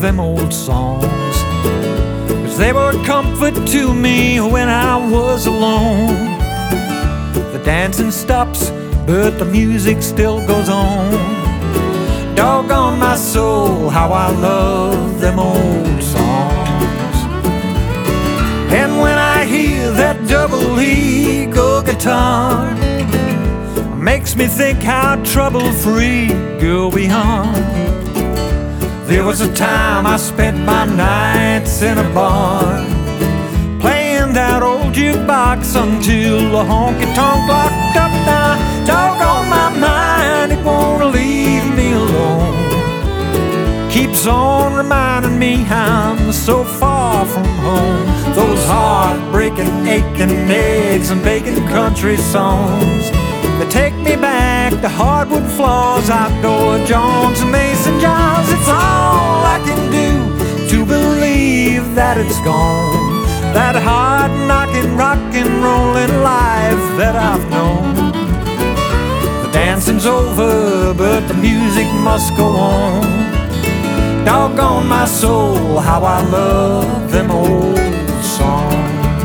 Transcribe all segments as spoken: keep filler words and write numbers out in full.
them old songs, 'cause they were comfort to me when I was alone. The dancing stops, but the music still goes on. Doggone my soul, how I love them old songs. And when I hear that double eagle guitar, makes me think how trouble-free girl we are. There was a time I spent my nights in a bar, playing that old jukebox until the honky-tonk locked up. Now, doggone my mind, it won't leave me alone. Keeps on reminding me I'm so far from home. Those heartbreaking, aching eggs and bacon country songs, they take me back to hardwood floors, outdoor Jones and Mason Jars. It's all I can do to believe that it's gone, that hard-knocking, rockin', rollin' life that I've known. The dancing's over, but the music must go on. Doggone my soul, how I love them old songs.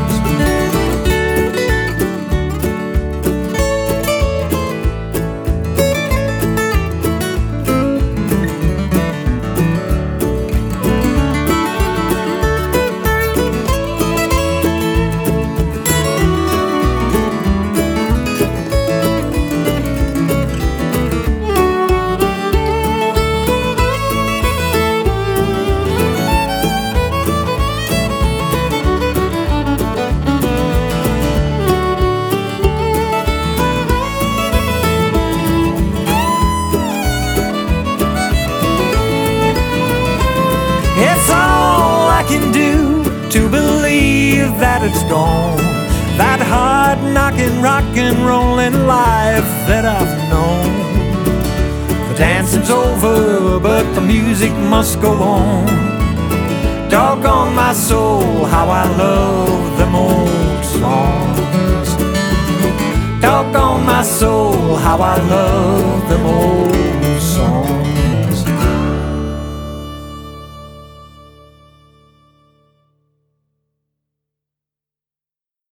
It's all I can do to believe that it's gone, that hard-knocking, rockin', rollin' life that I've known. The dancing's over, but the music must go on. Doggone my soul, how I love them old songs. Doggone my soul, how I love them